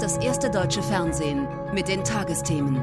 Das erste deutsche Fernsehen mit den Tagesthemen.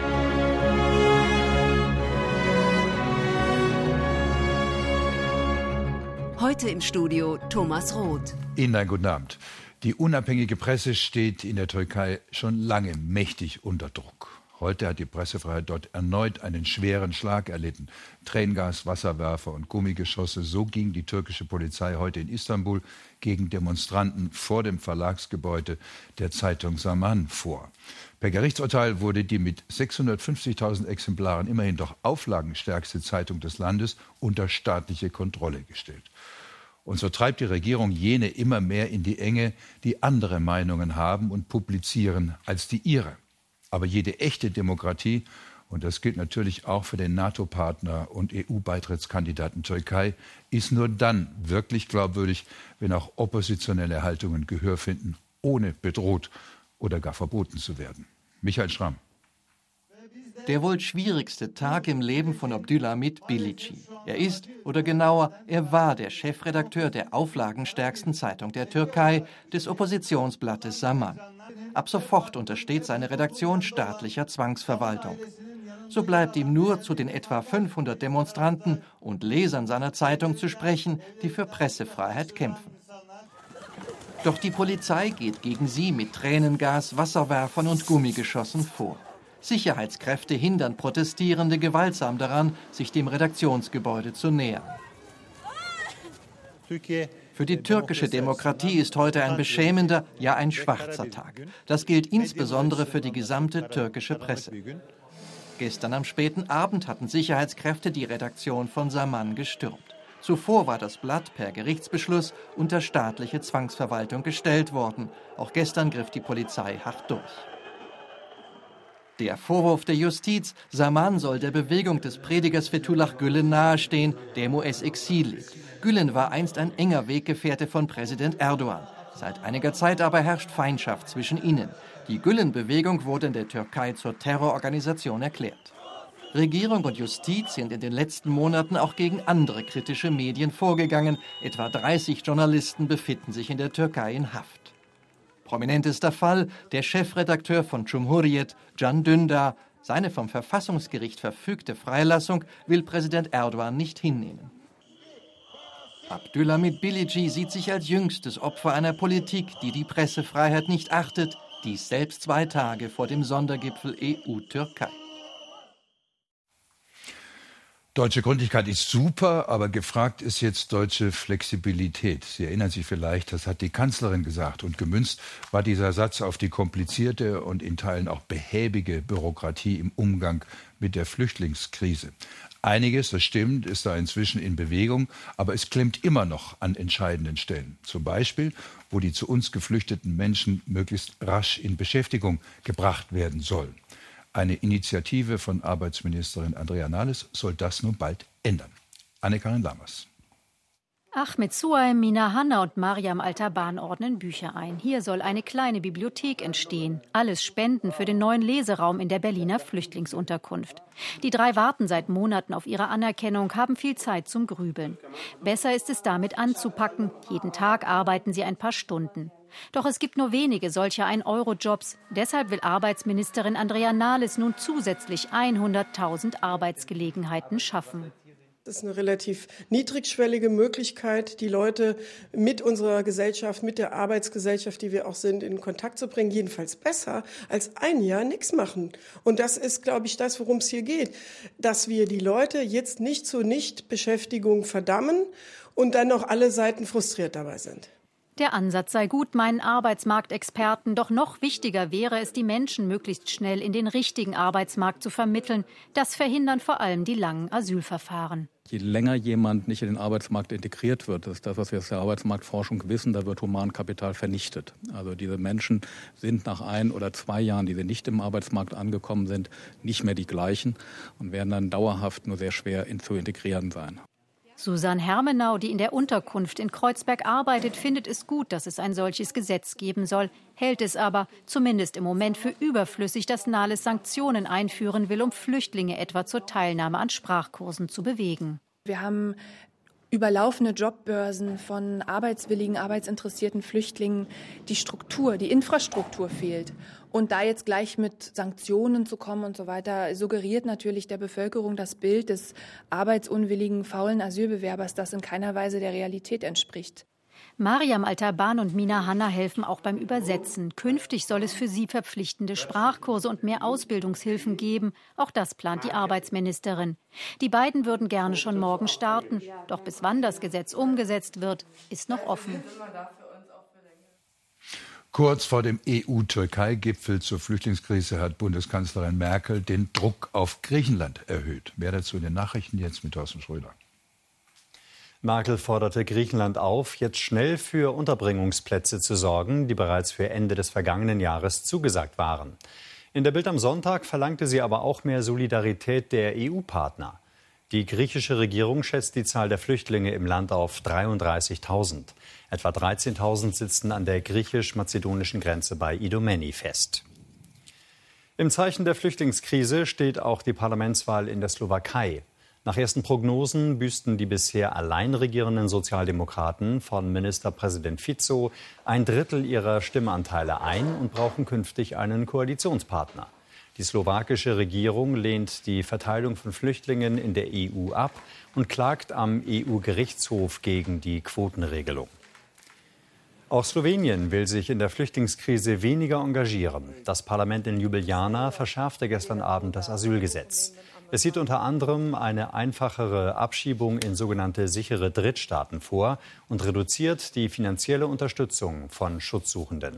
Heute im Studio Thomas Roth. Ihnen einen guten Abend. Die unabhängige Presse steht in der Türkei schon lange mächtig unter Druck. Heute hat die Pressefreiheit dort erneut einen schweren Schlag erlitten. Tränengas, Wasserwerfer und Gummigeschosse. So ging die türkische Polizei heute in Istanbul gegen Demonstranten vor dem Verlagsgebäude der Zeitung Zaman vor. Per Gerichtsurteil wurde die mit 650.000 Exemplaren immerhin doch auflagenstärkste Zeitung des Landes unter staatliche Kontrolle gestellt. Und so treibt die Regierung jene immer mehr in die Enge, die andere Meinungen haben und publizieren als die ihre. Aber jede echte Demokratie, und das gilt natürlich auch für den NATO-Partner und EU-Beitrittskandidaten Türkei, ist nur dann wirklich glaubwürdig, wenn auch oppositionelle Haltungen Gehör finden, ohne bedroht oder gar verboten zu werden. Michael Schramm. Der wohl schwierigste Tag im Leben von Abdülhamid Bilici. Er ist, oder genauer, er war der Chefredakteur der auflagenstärksten Zeitung der Türkei, des Oppositionsblattes Zaman. Ab sofort untersteht seine Redaktion staatlicher Zwangsverwaltung. So bleibt ihm nur zu den etwa 500 Demonstranten und Lesern seiner Zeitung zu sprechen, die für Pressefreiheit kämpfen. Doch die Polizei geht gegen sie mit Tränengas, Wasserwerfern und Gummigeschossen vor. Sicherheitskräfte hindern Protestierende gewaltsam daran, sich dem Redaktionsgebäude zu nähern. Für die türkische Demokratie ist heute ein beschämender, ja ein schwarzer Tag. Das gilt insbesondere für die gesamte türkische Presse. Gestern am späten Abend hatten Sicherheitskräfte die Redaktion von Zaman gestürmt. Zuvor war das Blatt per Gerichtsbeschluss unter staatliche Zwangsverwaltung gestellt worden. Auch gestern griff die Polizei hart durch. Der Vorwurf der Justiz, Zaman soll der Bewegung des Predigers Fethullah Gülen nahestehen, der im US-Exil lebt. Gülen war einst ein enger Weggefährte von Präsident Erdogan. Seit einiger Zeit aber herrscht Feindschaft zwischen ihnen. Die Gülen-Bewegung wurde in der Türkei zur Terrororganisation erklärt. Regierung und Justiz sind in den letzten Monaten auch gegen andere kritische Medien vorgegangen. Etwa 30 Journalisten befinden sich in der Türkei in Haft. Prominentester Fall, der Chefredakteur von Cumhuriyet, Can Dündar. Seine vom Verfassungsgericht verfügte Freilassung will Präsident Erdogan nicht hinnehmen. Abdülhamid Bilici sieht sich als jüngstes Opfer einer Politik, die die Pressefreiheit nicht achtet, dies selbst 2 Tage vor dem Sondergipfel EU-Türkei. Deutsche Gründlichkeit ist super, aber gefragt ist jetzt deutsche Flexibilität. Sie erinnern sich vielleicht, das hat die Kanzlerin gesagt. Und gemünzt war dieser Satz auf die komplizierte und in Teilen auch behäbige Bürokratie im Umgang mit der Flüchtlingskrise. Einiges, das stimmt, ist da inzwischen in Bewegung, aber es klemmt immer noch an entscheidenden Stellen. Zum Beispiel, wo die zu uns geflüchteten Menschen möglichst rasch in Beschäftigung gebracht werden sollen. Eine Initiative von Arbeitsministerin Andrea Nahles soll das nun bald ändern. Anne-Karin Lammers. Ahmed Suaim, Mina Hanna und Mariam Altaban ordnen Bücher ein. Hier soll eine kleine Bibliothek entstehen. Alles Spenden für den neuen Leseraum in der Berliner Flüchtlingsunterkunft. Die 3 warten seit Monaten auf ihre Anerkennung, haben viel Zeit zum Grübeln. Besser ist es damit anzupacken. Jeden Tag arbeiten sie ein paar Stunden. Doch es gibt nur wenige solcher 1-Euro-Jobs. Deshalb will Arbeitsministerin Andrea Nahles nun zusätzlich 100.000 Arbeitsgelegenheiten schaffen. Das ist eine relativ niedrigschwellige Möglichkeit, die Leute mit unserer Gesellschaft, mit der Arbeitsgesellschaft, die wir auch sind, in Kontakt zu bringen. Jedenfalls besser als ein Jahr nichts machen. Und das ist, glaube ich, das, worum es hier geht. Dass wir die Leute jetzt nicht zur Nichtbeschäftigung verdammen und dann noch alle Seiten frustriert dabei sind. Der Ansatz sei gut, meinen Arbeitsmarktexperten. Doch noch wichtiger wäre es, die Menschen möglichst schnell in den richtigen Arbeitsmarkt zu vermitteln. Das verhindern vor allem die langen Asylverfahren. Je länger jemand nicht in den Arbeitsmarkt integriert wird, das ist das, was wir aus der Arbeitsmarktforschung wissen, da wird Humankapital vernichtet. Also diese Menschen sind nach 1 oder 2 Jahren, die sie nicht im Arbeitsmarkt angekommen sind, nicht mehr die gleichen und werden dann dauerhaft nur sehr schwer zu integrieren sein. Susanne Hermenau, die in der Unterkunft in Kreuzberg arbeitet, findet es gut, dass es ein solches Gesetz geben soll, hält es aber, zumindest im Moment, für überflüssig, dass Nahles Sanktionen einführen will, um Flüchtlinge etwa zur Teilnahme an Sprachkursen zu bewegen. Wir haben überlaufene Jobbörsen von arbeitswilligen, arbeitsinteressierten Flüchtlingen, die Struktur, die Infrastruktur fehlt. Und da jetzt gleich mit Sanktionen zu kommen und so weiter, suggeriert natürlich der Bevölkerung das Bild des arbeitsunwilligen, faulen Asylbewerbers, das in keiner Weise der Realität entspricht. Mariam Altaban und Mina Hanna helfen auch beim Übersetzen. Künftig soll es für sie verpflichtende Sprachkurse und mehr Ausbildungshilfen geben. Auch das plant die Arbeitsministerin. Die beiden würden gerne schon morgen starten. Doch bis wann das Gesetz umgesetzt wird, ist noch offen. Kurz vor dem EU-Türkei-Gipfel zur Flüchtlingskrise hat Bundeskanzlerin Merkel den Druck auf Griechenland erhöht. Mehr dazu in den Nachrichten jetzt mit Thorsten Schröder. Merkel forderte Griechenland auf, jetzt schnell für Unterbringungsplätze zu sorgen, die bereits für Ende des vergangenen Jahres zugesagt waren. In der Bild am Sonntag verlangte sie aber auch mehr Solidarität der EU-Partner. Die griechische Regierung schätzt die Zahl der Flüchtlinge im Land auf 33.000. Etwa 13.000 sitzen an der griechisch-mazedonischen Grenze bei Idomeni fest. Im Zeichen der Flüchtlingskrise steht auch die Parlamentswahl in der Slowakei. Nach ersten Prognosen büßten die bisher allein regierenden Sozialdemokraten von Ministerpräsident Fico 1/3 ihrer Stimmanteile ein und brauchen künftig einen Koalitionspartner. Die slowakische Regierung lehnt die Verteilung von Flüchtlingen in der EU ab und klagt am EU-Gerichtshof gegen die Quotenregelung. Auch Slowenien will sich in der Flüchtlingskrise weniger engagieren. Das Parlament in Ljubljana verschärfte gestern Abend das Asylgesetz. Es sieht unter anderem eine einfachere Abschiebung in sogenannte sichere Drittstaaten vor und reduziert die finanzielle Unterstützung von Schutzsuchenden.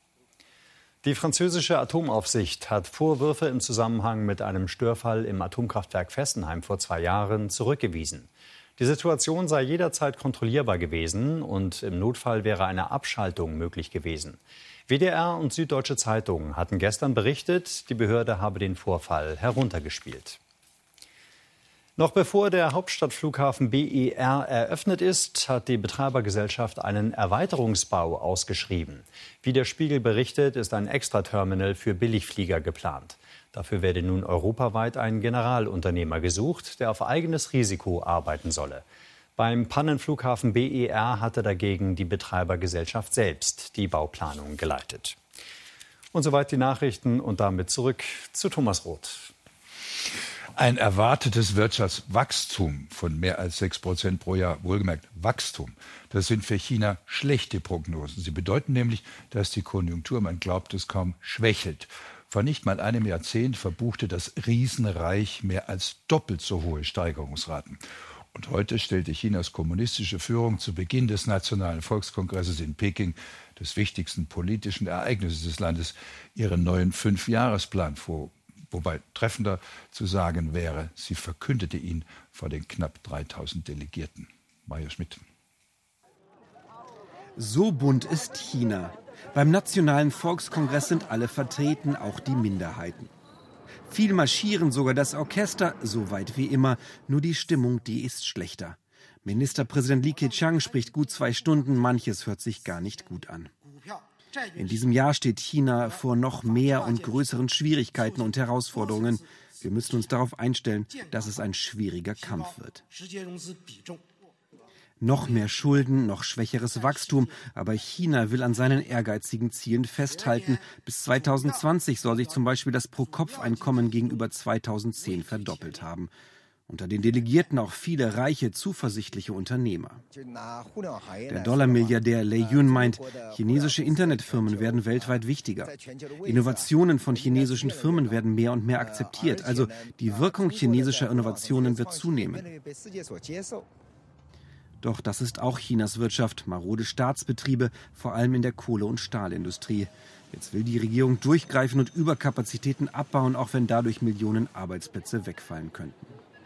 Die französische Atomaufsicht hat Vorwürfe im Zusammenhang mit einem Störfall im Atomkraftwerk Fessenheim vor 2 Jahren zurückgewiesen. Die Situation sei jederzeit kontrollierbar gewesen und im Notfall wäre eine Abschaltung möglich gewesen. WDR und Süddeutsche Zeitung hatten gestern berichtet, die Behörde habe den Vorfall heruntergespielt. Noch bevor der Hauptstadtflughafen BER eröffnet ist, hat die Betreibergesellschaft einen Erweiterungsbau ausgeschrieben. Wie der Spiegel berichtet, ist ein Extraterminal für Billigflieger geplant. Dafür werde nun europaweit ein Generalunternehmer gesucht, der auf eigenes Risiko arbeiten solle. Beim Pannenflughafen BER hatte dagegen die Betreibergesellschaft selbst die Bauplanung geleitet. Und soweit die Nachrichten und damit zurück zu Thomas Roth. Ein erwartetes Wirtschaftswachstum von mehr als 6% pro Jahr, wohlgemerkt Wachstum, das sind für China schlechte Prognosen. Sie bedeuten nämlich, dass die Konjunktur, man glaubt es kaum, schwächelt. Vor nicht mal einem Jahrzehnt verbuchte das Riesenreich mehr als doppelt so hohe Steigerungsraten. Und heute stellte Chinas kommunistische Führung zu Beginn des Nationalen Volkskongresses in Peking, des wichtigsten politischen Ereignisses des Landes, ihren neuen 5-Jahresplan vor. Wobei treffender zu sagen wäre, sie verkündete ihn vor den knapp 3000 Delegierten. Maja Schmidt. So bunt ist China. Beim Nationalen Volkskongress sind alle vertreten, auch die Minderheiten. Viel marschieren, sogar das Orchester, so weit wie immer. Nur die Stimmung, die ist schlechter. Ministerpräsident Li Keqiang spricht gut 2 Stunden, manches hört sich gar nicht gut an. In diesem Jahr steht China vor noch mehr und größeren Schwierigkeiten und Herausforderungen. Wir müssen uns darauf einstellen, dass es ein schwieriger Kampf wird. Noch mehr Schulden, noch schwächeres Wachstum, aber China will an seinen ehrgeizigen Zielen festhalten. Bis 2020 soll sich zum Beispiel das Pro-Kopf-Einkommen gegenüber 2010 verdoppelt haben. Unter den Delegierten auch viele reiche, zuversichtliche Unternehmer. Der Dollarmilliardär Lei Yun meint, chinesische Internetfirmen werden weltweit wichtiger. Innovationen von chinesischen Firmen werden mehr und mehr akzeptiert. Also die Wirkung chinesischer Innovationen wird zunehmen. Doch das ist auch Chinas Wirtschaft, marode Staatsbetriebe, vor allem in der Kohle- und Stahlindustrie. Jetzt will die Regierung durchgreifen und Überkapazitäten abbauen, auch wenn dadurch Millionen Arbeitsplätze wegfallen könnten.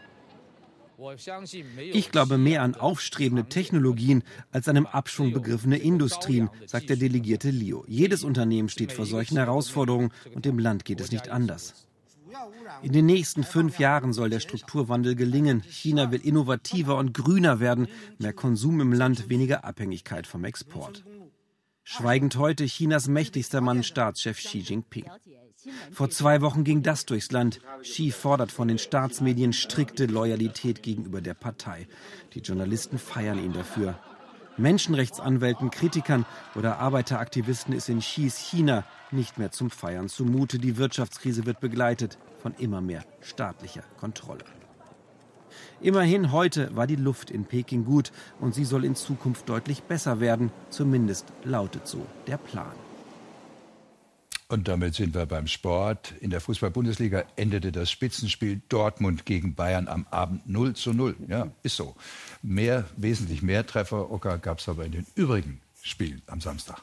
Ich glaube mehr an aufstrebende Technologien als an im Abschwung begriffene Industrien, sagt der Delegierte Liu. Jedes Unternehmen steht vor solchen Herausforderungen und dem Land geht es nicht anders. In den nächsten 5 Jahren soll der Strukturwandel gelingen. China will innovativer und grüner werden, mehr Konsum im Land, weniger Abhängigkeit vom Export. Schweigend heute Chinas mächtigster Mann, Staatschef Xi Jinping. Vor 2 Wochen ging das durchs Land. Xi fordert von den Staatsmedien strikte Loyalität gegenüber der Partei. Die Journalisten feiern ihn dafür. Menschenrechtsanwälten, Kritikern oder Arbeiteraktivisten ist in Xis China nicht mehr zum Feiern zumute. Die Wirtschaftskrise wird begleitet von immer mehr staatlicher Kontrolle. Immerhin heute war die Luft in Peking gut und sie soll in Zukunft deutlich besser werden. Zumindest lautet so der Plan. Und damit sind wir beim Sport. In der Fußball-Bundesliga endete das Spitzenspiel Dortmund gegen Bayern am Abend 0:0. Ja, ist so. Wesentlich mehr Treffer gab es aber in den übrigen Spielen am Samstag.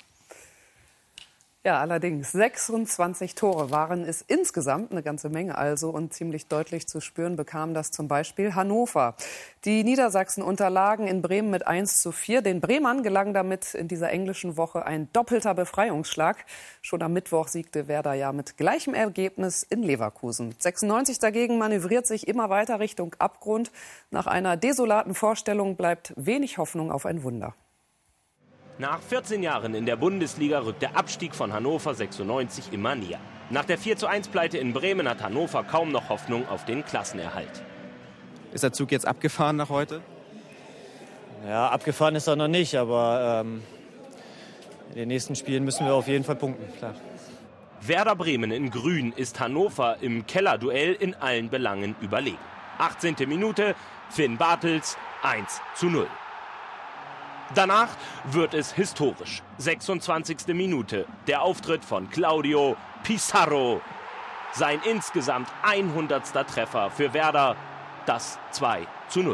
Ja, allerdings 26 Tore waren es insgesamt, eine ganze Menge also. Und ziemlich deutlich zu spüren bekam das zum Beispiel Hannover. Die Niedersachsen unterlagen in Bremen mit 1:4. Den Bremern gelang damit in dieser englischen Woche ein doppelter Befreiungsschlag. Schon am Mittwoch siegte Werder ja mit gleichem Ergebnis in Leverkusen. 96 dagegen manövriert sich immer weiter Richtung Abgrund. Nach einer desolaten Vorstellung bleibt wenig Hoffnung auf ein Wunder. Nach 14 Jahren in der Bundesliga rückt der Abstieg von Hannover 96 immer näher. Nach der 4:1-Pleite in Bremen hat Hannover kaum noch Hoffnung auf den Klassenerhalt. Ist der Zug jetzt abgefahren nach heute? Ja, abgefahren ist er noch nicht, aber in den nächsten Spielen müssen wir auf jeden Fall punkten, klar. Werder Bremen in Grün ist Hannover im Kellerduell in allen Belangen überlegen. 18. Minute, Finn Bartels, 1:0. Danach wird es historisch. 26. Minute, der Auftritt von Claudio Pizarro. Sein insgesamt 100. Treffer für Werder, das 2:0.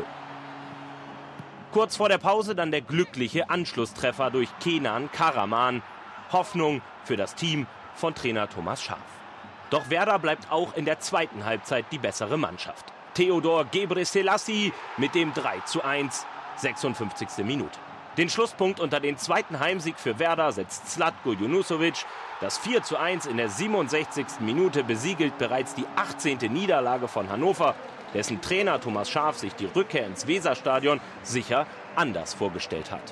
Kurz vor der Pause dann der glückliche Anschlusstreffer durch Kenan Karaman. Hoffnung für das Team von Trainer Thomas Schaaf. Doch Werder bleibt auch in der zweiten Halbzeit die bessere Mannschaft. Theodor Gebrselassie mit dem 3:1, 56. Minute. Den Schlusspunkt unter den zweiten Heimsieg für Werder setzt Zlatko Junusovic. Das 4:1 in der 67. Minute besiegelt bereits die 18. Niederlage von Hannover, dessen Trainer Thomas Schaaf sich die Rückkehr ins Weserstadion sicher anders vorgestellt hat.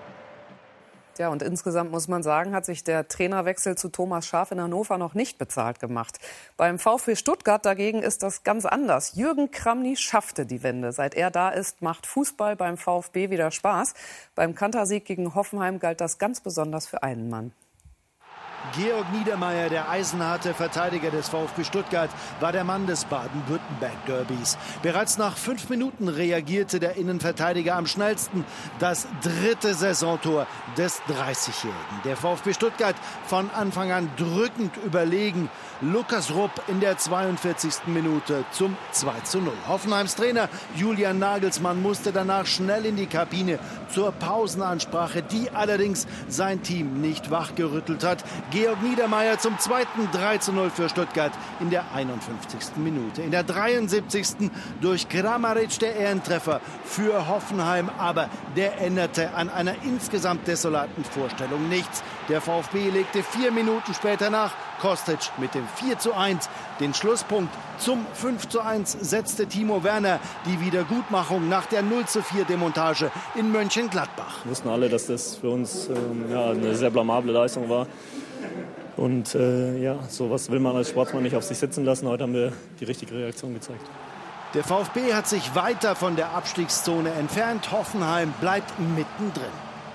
Ja, und insgesamt muss man sagen, hat sich der Trainerwechsel zu Thomas Schaaf in Hannover noch nicht bezahlt gemacht. Beim VfB Stuttgart dagegen ist das ganz anders. Jürgen Kramny schaffte die Wende. Seit er da ist, macht Fußball beim VfB wieder Spaß. Beim Kantersieg gegen Hoffenheim galt das ganz besonders für einen Mann. Georg Niedermeyer, der eisenharte Verteidiger des VfB Stuttgart, war der Mann des Baden-Württemberg-Derbys. Bereits nach 5 Minuten reagierte der Innenverteidiger am schnellsten. Das 3. Saisontor des 30-Jährigen. Der VfB Stuttgart von Anfang an drückend überlegen. Lukas Rupp in der 42. Minute zum 2:0. Hoffenheims Trainer Julian Nagelsmann musste danach schnell in die Kabine zur Pausenansprache, die allerdings sein Team nicht wachgerüttelt hat. Georg Niedermeyer zum zweiten 3:0 für Stuttgart in der 51. Minute. In der 73. durch Kramaric der Ehrentreffer für Hoffenheim. Aber der änderte an einer insgesamt desolaten Vorstellung nichts. Der VfB legte 4 Minuten später nach. Kostic mit dem 4:1. Den Schlusspunkt zum 5:1 setzte Timo Werner. Die Wiedergutmachung nach der 0:4 Demontage in Mönchengladbach. Wir wussten alle, dass das für uns eine sehr blamable Leistung war. Und sowas will man als Sportsmann nicht auf sich sitzen lassen. Heute haben wir die richtige Reaktion gezeigt. Der VfB hat sich weiter von der Abstiegszone entfernt. Hoffenheim bleibt mittendrin.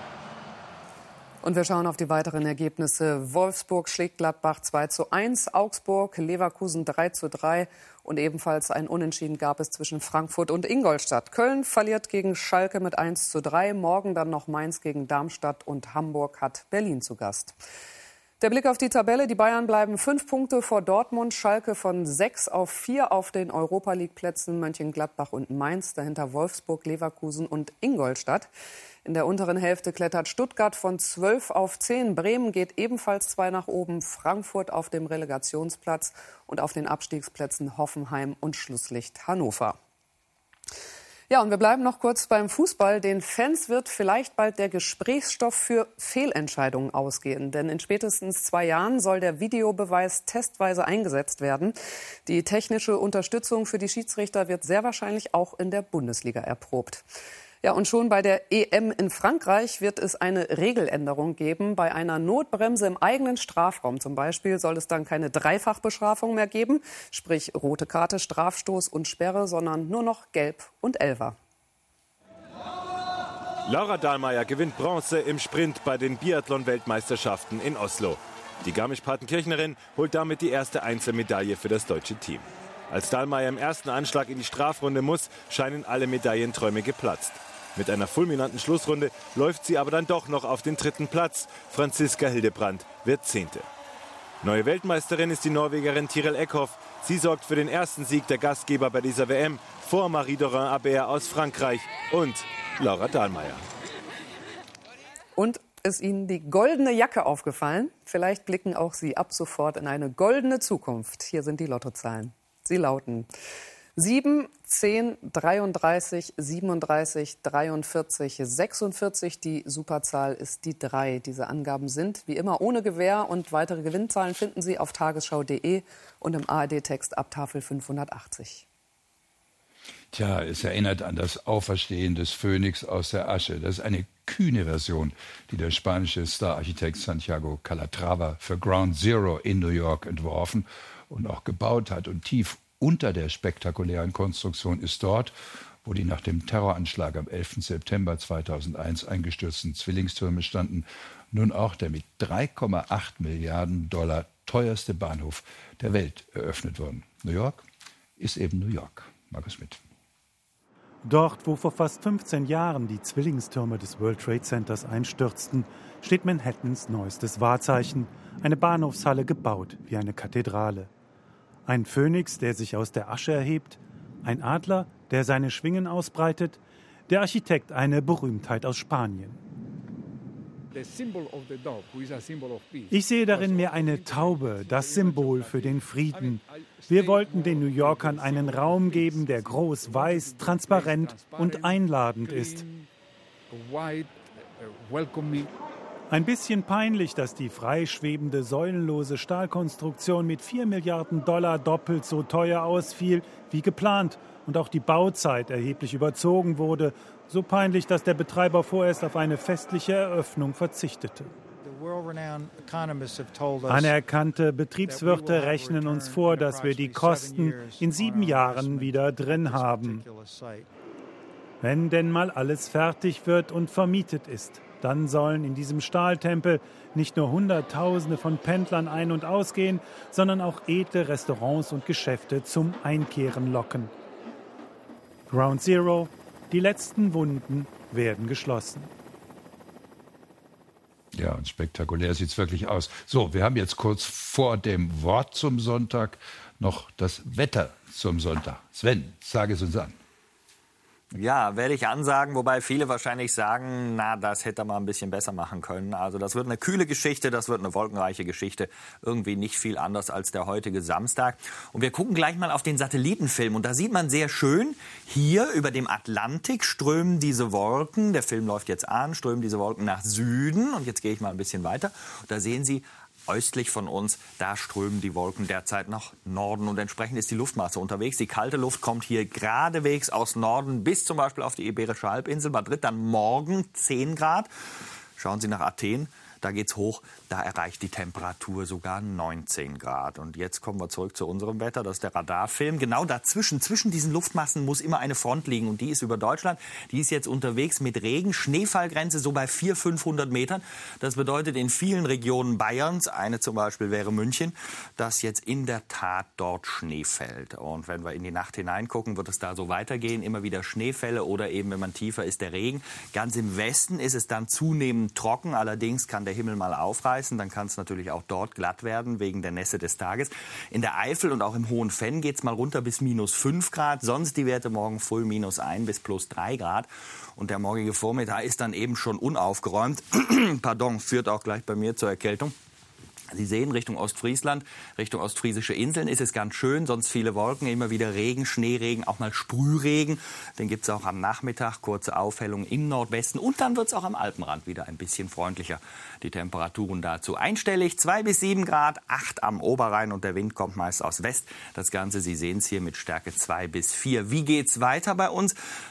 Und wir schauen auf die weiteren Ergebnisse. Wolfsburg schlägt Gladbach 2:1, Augsburg, Leverkusen 3:3 und ebenfalls ein Unentschieden gab es zwischen Frankfurt und Ingolstadt. Köln verliert gegen Schalke mit 1:3, morgen dann noch Mainz gegen Darmstadt und Hamburg hat Berlin zu Gast. Der Blick auf die Tabelle. Die Bayern bleiben 5 Punkte vor Dortmund. Schalke von 6 auf 4 auf den Europa-League-Plätzen. Mönchengladbach und Mainz. Dahinter Wolfsburg, Leverkusen und Ingolstadt. In der unteren Hälfte klettert Stuttgart von 12 auf 10. Bremen geht ebenfalls 2 nach oben. Frankfurt auf dem Relegationsplatz und auf den Abstiegsplätzen Hoffenheim und Schlusslicht Hannover. Ja, und wir bleiben noch kurz beim Fußball. Den Fans wird vielleicht bald der Gesprächsstoff für Fehlentscheidungen ausgehen. Denn in spätestens 2 Jahren soll der Videobeweis testweise eingesetzt werden. Die technische Unterstützung für die Schiedsrichter wird sehr wahrscheinlich auch in der Bundesliga erprobt. Ja, und schon bei der EM in Frankreich wird es eine Regeländerung geben. Bei einer Notbremse im eigenen Strafraum zum Beispiel soll es dann keine Dreifachbestrafung mehr geben, sprich rote Karte, Strafstoß und Sperre, sondern nur noch Gelb und Elfer. Laura Dahlmeier gewinnt Bronze im Sprint bei den Biathlon-Weltmeisterschaften in Oslo. Die Garmisch-Partenkirchnerin holt damit die erste Einzelmedaille für das deutsche Team. Als Dahlmeier im ersten Anschlag in die Strafrunde muss, scheinen alle Medaillenträume geplatzt. Mit einer fulminanten Schlussrunde läuft sie aber dann doch noch auf den 3. Platz. Franziska Hildebrandt wird 10. Neue Weltmeisterin ist die Norwegerin Tiril Eckhoff. Sie sorgt für den ersten Sieg der Gastgeber bei dieser WM vor Marie-Dorin Habert aus Frankreich und Laura Dahlmeier. Und ist Ihnen die goldene Jacke aufgefallen? Vielleicht blicken auch Sie ab sofort in eine goldene Zukunft. Hier sind die Lottozahlen. Sie lauten 7, 10, 33, 37, 43, 46. Die Superzahl ist die 3. Diese Angaben sind wie immer ohne Gewähr und weitere Gewinnzahlen finden Sie auf tagesschau.de und im ARD-Text ab Tafel 580. Tja, es erinnert an das Auferstehen des Phönix aus der Asche. Das ist eine kühne Version, die der spanische Stararchitekt Santiago Calatrava für Ground Zero in New York entworfen und auch gebaut hat. Und tief unter der spektakulären Konstruktion ist dort, wo die nach dem Terroranschlag am 11. September 2001 eingestürzten Zwillingstürme standen, nun auch der mit 3,8 Milliarden Dollar teuerste Bahnhof der Welt eröffnet worden. New York ist eben New York. Markus Schmidt. Dort, wo vor fast 15 Jahren die Zwillingstürme des World Trade Centers einstürzten, steht Manhattans neuestes Wahrzeichen, eine Bahnhofshalle gebaut wie eine Kathedrale. Ein Phönix, der sich aus der Asche erhebt, ein Adler, der seine Schwingen ausbreitet, der Architekt eine Berühmtheit aus Spanien. Ich sehe darin mehr eine Taube, das Symbol für den Frieden. Wir wollten den New Yorkern einen Raum geben, der groß, weiß, transparent und einladend ist. Ein bisschen peinlich, dass die freischwebende, säulenlose Stahlkonstruktion mit 4 Milliarden Dollar doppelt so teuer ausfiel wie geplant und auch die Bauzeit erheblich überzogen wurde. So peinlich, dass der Betreiber vorerst auf eine festliche Eröffnung verzichtete. Anerkannte Betriebswirte rechnen uns vor, dass wir die Kosten in 7 Jahren wieder drin haben. Wenn denn mal alles fertig wird und vermietet ist, dann sollen in diesem Stahltempel nicht nur Hunderttausende von Pendlern ein- und ausgehen, sondern auch edle Restaurants und Geschäfte zum Einkehren locken. Ground Zero, die letzten Wunden werden geschlossen. Ja, und spektakulär sieht es wirklich aus. So, wir haben jetzt kurz vor dem Wort zum Sonntag noch das Wetter zum Sonntag. Sven, sage es uns an. Ja, werde ich ansagen, wobei viele wahrscheinlich sagen, na, das hätte man ein bisschen besser machen können. Also das wird eine kühle Geschichte, das wird eine wolkenreiche Geschichte. Irgendwie nicht viel anders als der heutige Samstag. Und wir gucken gleich mal auf den Satellitenfilm. Und da sieht man sehr schön, hier über dem Atlantik strömen diese Wolken, der Film läuft jetzt an, strömen diese Wolken nach Süden. Und jetzt gehe ich mal ein bisschen weiter. Und da sehen Sie, östlich von uns, da strömen die Wolken derzeit nach Norden und entsprechend ist die Luftmasse unterwegs. Die kalte Luft kommt hier geradewegs aus Norden bis zum Beispiel auf die Iberische Halbinsel. Madrid dann morgen 10 Grad. Schauen Sie nach Athen. Da geht's hoch, da erreicht die Temperatur sogar 19 Grad. Und jetzt kommen wir zurück zu unserem Wetter, das ist der Radarfilm. Genau dazwischen, zwischen diesen Luftmassen muss immer eine Front liegen und die ist über Deutschland. Die ist jetzt unterwegs mit Regen, Schneefallgrenze so bei 400-500 Metern. Das bedeutet in vielen Regionen Bayerns, eine zum Beispiel wäre München, dass jetzt in der Tat dort Schnee fällt. Und wenn wir in die Nacht hineingucken, wird es da so weitergehen, immer wieder Schneefälle oder eben, wenn man tiefer ist, der Regen. Ganz im Westen ist es dann zunehmend trocken, allerdings kann der Himmel mal aufreißen, dann kann es natürlich auch dort glatt werden, wegen der Nässe des Tages. In der Eifel und auch im Hohenfenn geht es mal runter bis -5 Grad, sonst die Werte morgen früh -1 bis +3 Grad. Und der morgige Vormittag ist dann eben schon unaufgeräumt. Pardon, führt auch gleich bei mir zur Erkältung. Sie sehen, Richtung Ostfriesland, Richtung ostfriesische Inseln ist es ganz schön, sonst viele Wolken, immer wieder Regen, Schneeregen, auch mal Sprühregen. Den gibt es auch am Nachmittag, kurze Aufhellung im Nordwesten und dann wird es auch am Alpenrand wieder ein bisschen freundlicher. Die Temperaturen dazu einstellig, 2 bis 7 Grad, 8 am Oberrhein und der Wind kommt meist aus West. Das Ganze, Sie sehen es hier mit Stärke 2 bis 4. Wie geht's weiter bei uns?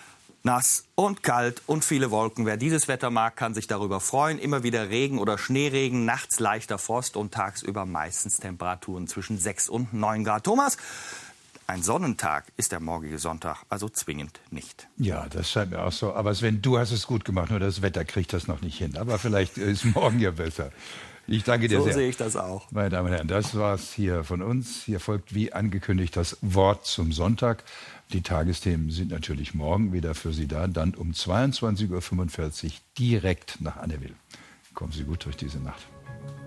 Nass und kalt und viele Wolken. Wer dieses Wetter mag, kann sich darüber freuen. Immer wieder Regen oder Schneeregen, nachts leichter Frost und tagsüber meistens Temperaturen zwischen 6 und 9 Grad. Thomas, ein Sonnentag ist der morgige Sonntag also zwingend nicht. Ja, das scheint mir auch so. Aber Sven, du hast es gut gemacht, nur das Wetter kriegt das noch nicht hin. Aber vielleicht ist morgen ja besser. Ich danke dir sehr. So sehe ich das auch. Meine Damen und Herren, das war's hier von uns. Hier folgt wie angekündigt das Wort zum Sonntag. Die Tagesthemen sind natürlich morgen wieder für Sie da, dann um 22:45 Uhr direkt nach Anne Will. Kommen Sie gut durch diese Nacht.